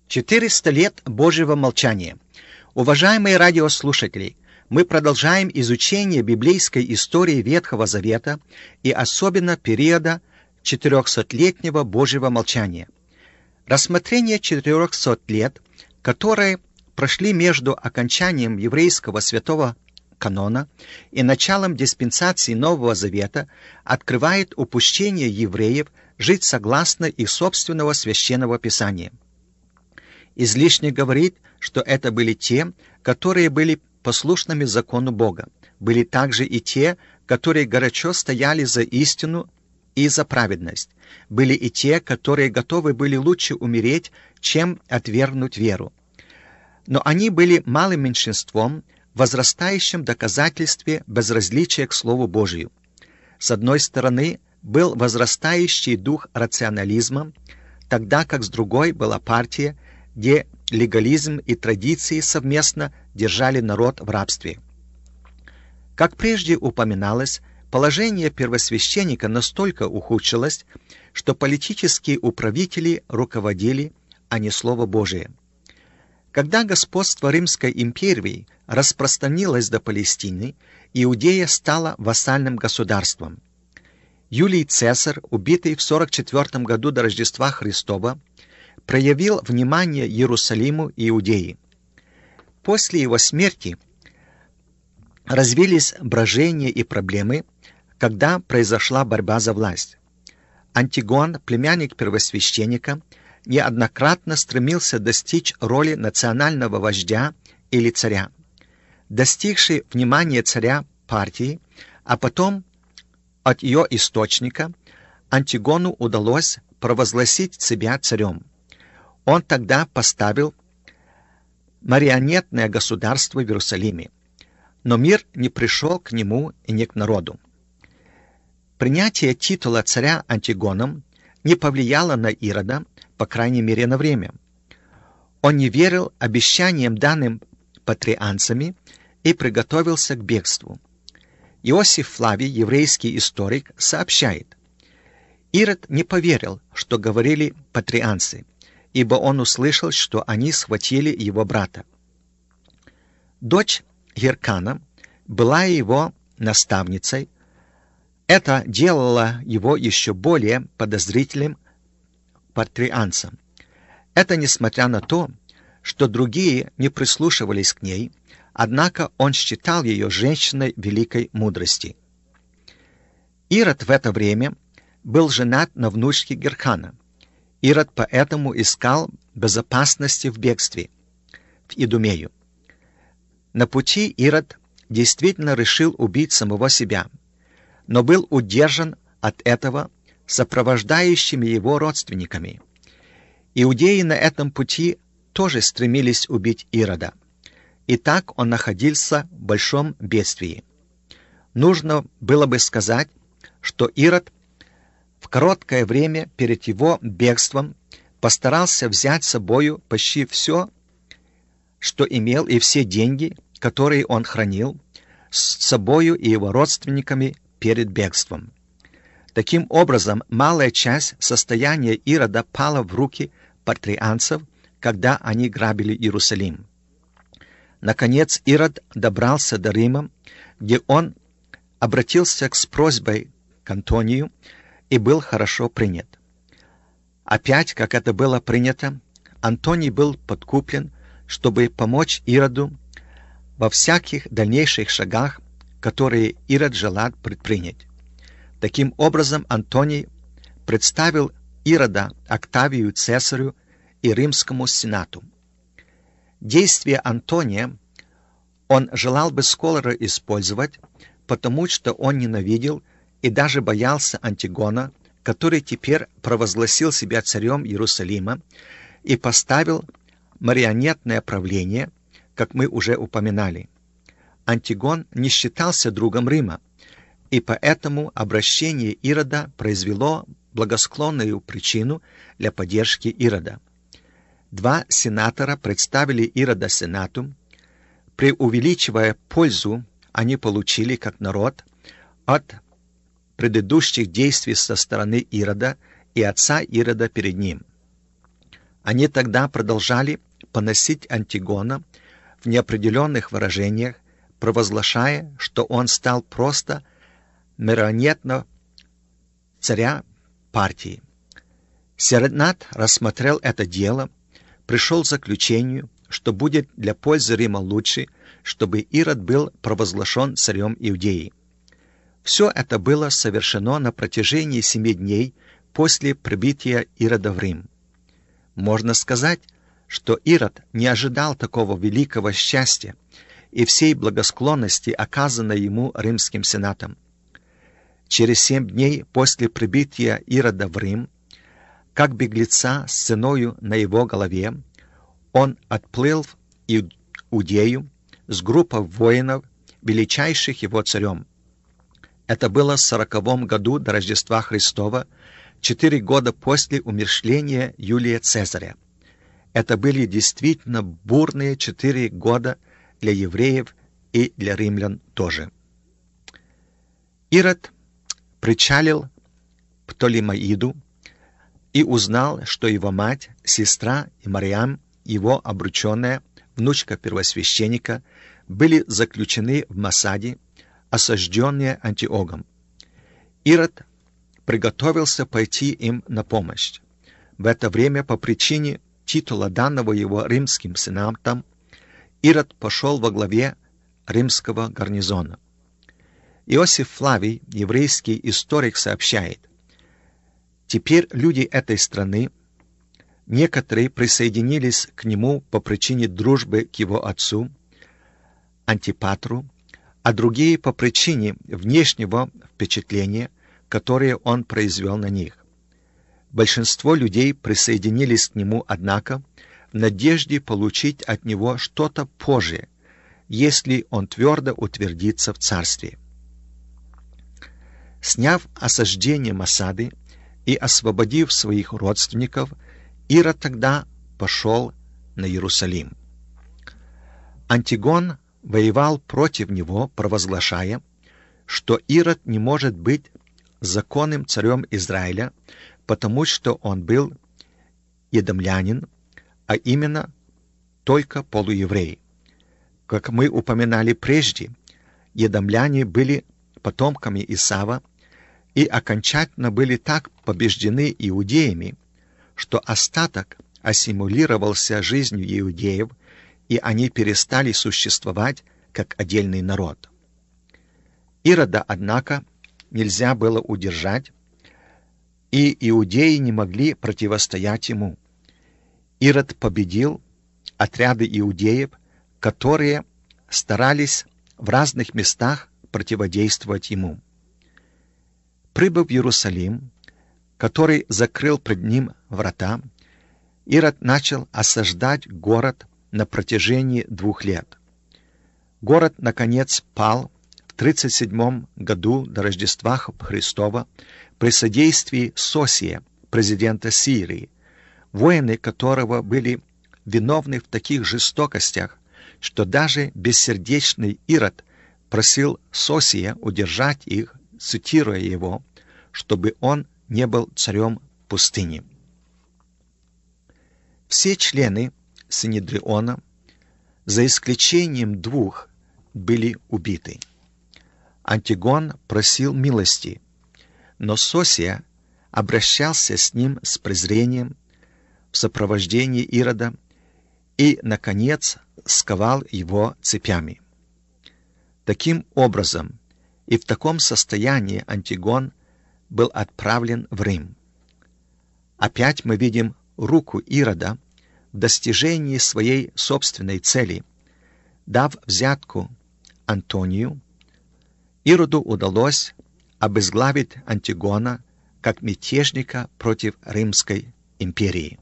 400 лет Божьего молчания. Уважаемые радиослушатели, мы продолжаем изучение библейской истории Ветхого Завета и особенно периода 400-летнего Божьего молчания. Рассмотрение 400 лет, которые прошли между окончанием еврейского святого канона и началом диспенсации Нового Завета, открывает упущение евреев жить согласно их собственного священного писания. Излишне говорить, что это были те, которые были послушными закону Бога. Были также и те, которые горячо стояли за истину и за праведность. Были и те, которые готовы были лучше умереть, чем отвергнуть веру. Но они были малым меньшинством, возрастающим доказательстве безразличия к Слову Божию. С одной стороны, был возрастающий дух рационализма, тогда как с другой была партия, где легализм и традиции совместно держали народ в рабстве. Как прежде упоминалось, положение первосвященника настолько ухудшилось, что политические управители руководили, а не Слово Божие. Когда господство Римской империи распространилось до Палестины, Иудея стала вассальным государством. Юлий Цезарь, убитый в 44 году до Рождества Христова, проявил внимание Иерусалиму и Иудеи. После его смерти развились брожения и проблемы, когда произошла борьба за власть. Антигон, племянник первосвященника, неоднократно стремился достичь роли национального вождя или царя. Достигший внимания царя партии, а потом от ее источника, Антигону удалось провозгласить себя царем. Он тогда поставил марионетное государство в Иерусалиме, но мир не пришел к нему и не к народу. Принятие титула царя Антигоном не повлияло на Ирода, по крайней мере на время. Он не верил обещаниям, данным патрианцами, и приготовился к бегству. Иосиф Флавий, еврейский историк, сообщает: Ирод не поверил, что говорили патрианцы, ибо он услышал, что они схватили его брата. Дочь Геркана была его наставницей. Это делало его еще более подозрительным патрианцам. Это несмотря на то, что другие не прислушивались к ней, однако он считал ее женщиной великой мудрости. Ирод в это время был женат на внучке Геркана. Ирод поэтому искал безопасности в бегстве в Идумею. На пути Ирод действительно решил убить самого себя, но был удержан от этого сопровождающими его родственниками. Иудеи на этом пути тоже стремились убить Ирода. И так он находился в большом бедствии. Нужно было бы сказать, что Ирод в короткое время перед его бегством постарался взять с собою почти все, что имел, и все деньги, которые он хранил, с собою и его родственниками перед бегством. Таким образом, малая часть состояния Ирода пала в руки патрианцев, когда они грабили Иерусалим. Наконец, Ирод добрался до Рима, где он обратился с просьбой к Антонию и был хорошо принят. Опять, как это было принято, Антоний был подкуплен, чтобы помочь Ироду во всяких дальнейших шагах, которые Ирод желал предпринять. Таким образом, Антоний представил Ирода Октавию Цесарю и Римскому Сенату. Действия Антония он желал бы скоро использовать, потому что он ненавидел и даже боялся Антигона, который теперь провозгласил себя царем Иерусалима и поставил марионетное правление, как мы уже упоминали. Антигон не считался другом Рима, и поэтому обращение Ирода произвело благосклонную причину для поддержки Ирода. Два сенатора представили Ирода Сенату. Преувеличивая пользу, они получили, как народ, от предыдущих действий со стороны Ирода и отца Ирода перед ним. Они тогда продолжали поносить Антигона в неопределенных выражениях, провозглашая, что он стал просто марионетного царя партии. Сенат рассмотрел это дело, пришел к заключению, что будет для пользы Рима лучше, чтобы Ирод был провозглашен царем Иудеи. Все это было совершено на протяжении 7 дней после прибытия Ирода в Рим. Можно сказать, что Ирод не ожидал такого великого счастья и всей благосклонности, оказанной ему Римским Сенатом. Через 7 дней после прибытия Ирода в Рим, как беглеца с ценою на его голове, он отплыл в Иудею с группой воинов, величайших его царем. Это было в 40 году до Рождества Христова, 4 года после умерщвления Юлия Цезаря. Это были действительно бурные 4 года для евреев и для римлян тоже. Ирод причалил к Птолемаиду и узнал, что его мать, сестра и Мариам, его обрученная, внучка первосвященника, были заключены в Масаде, осажденные Антиохом. Ирод приготовился пойти им на помощь. В это время, по причине титула, данного его римским сенатом, Ирод пошел во главе римского гарнизона. Иосиф Флавий, еврейский историк, сообщает: теперь люди этой страны, некоторые присоединились к нему по причине дружбы к его отцу Антипатру, а другие по причине внешнего впечатления, которое он произвел на них. Большинство людей присоединились к нему, однако, в надежде получить от него что-то позже, если он твердо утвердится в царстве. Сняв осаждение Масады и освободив своих родственников, Ирод тогда пошел на Иерусалим. Антигон воевал против него, провозглашая, что Ирод не может быть законным царем Израиля, потому что он был едомлянин, а именно только полуеврей. Как мы упоминали прежде, едомляне были потомками Исава и окончательно были так побеждены иудеями, что остаток ассимилировался жизнью иудеев, и они перестали существовать как отдельный народ. Ирода, однако, нельзя было удержать, и иудеи не могли противостоять ему. Ирод победил отряды иудеев, которые старались в разных местах противодействовать ему. Прибыв в Иерусалим, который закрыл пред ним врата, Ирод начал осаждать город на протяжении 2 лет. Город, наконец, пал в 37 году до Рождества Христова при содействии Сосия, президента Сирии, воины которого были виновны в таких жестокостях, что даже бессердечный Ирод просил Сосия удержать их, цитируя его, чтобы он не был царем пустыни. Все члены Синедриона, за исключением 2, были убиты. Антигон просил милости, но Сосия обращался с ним с презрением в сопровождении Ирода и, наконец, сковал его цепями. Таким образом, и в таком состоянии Антигон был отправлен в Рим. Опять мы видим руку Ирода в достижении своей собственной цели. Дав взятку Антонию, Ироду удалось обезглавить Антигона как мятежника против Римской империи.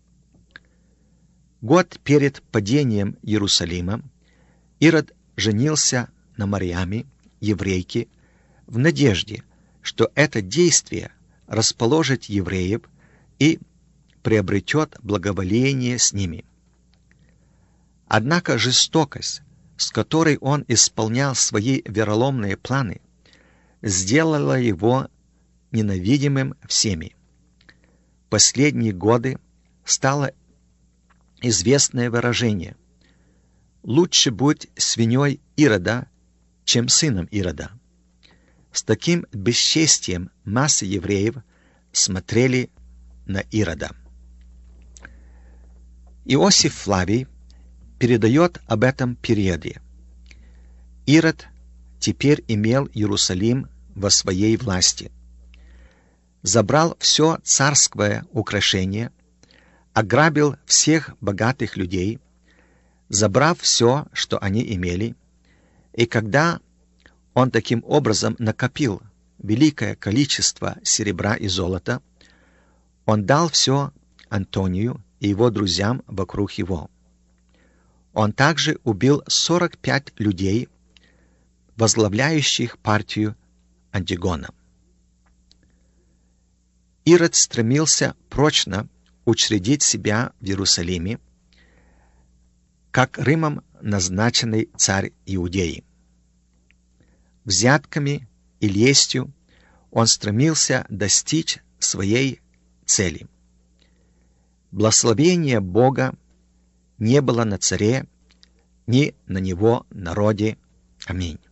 Год перед падением Иерусалима Ирод женился на Мариаме, еврейке, в надежде, что это действие расположит евреев и приобретет благоволение с ними. Однако жестокость, с которой он исполнял свои вероломные планы, сделала его ненавидимым всеми. Последние годы стало известное выражение: «Лучше будь свиньей Ирода, чем сыном Ирода». С таким бесчестием массы евреев смотрели на Ирода. Иосиф Флавий передает об этом периоде. Ирод теперь имел Иерусалим во своей власти. Забрал все царское украшение, ограбил всех богатых людей, забрав все, что они имели, и когда он таким образом накопил великое количество серебра и золота, он дал все Антонию и его друзьям вокруг его. Он также убил 45 людей, возглавляющих партию Антигона. Ирод стремился прочно учредить себя в Иерусалиме, как Римом назначенный царь Иудеи. Взятками и лестью он стремился достичь своей цели. Благословения Бога не было на царе, ни на него народе. Аминь.